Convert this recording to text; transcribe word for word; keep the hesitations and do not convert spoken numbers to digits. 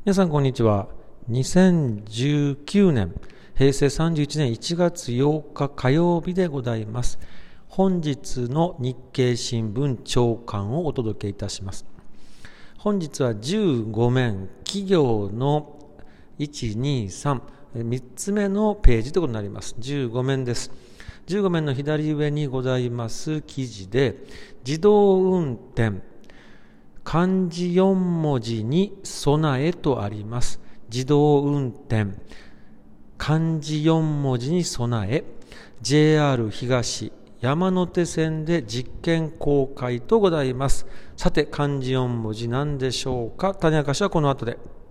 皆さんこんにちは。にせんじゅうきゅうねんへいせいさんじゅういちねんいちがつようか火曜日でございます。本日の日経新聞朝刊をお届けいたします。本日はじゅうご面企業のいち、に、さん、みっつめのページということになります。じゅうご面です。じゅうご面の左上にございます記事で、自動運転漢字よん文字に備えとあります。自動運転漢字よん文字に備え、 ジェイアール 東山手線で実験公開とございます。さて漢字よん文字何でしょうか。種明かしはこの後で。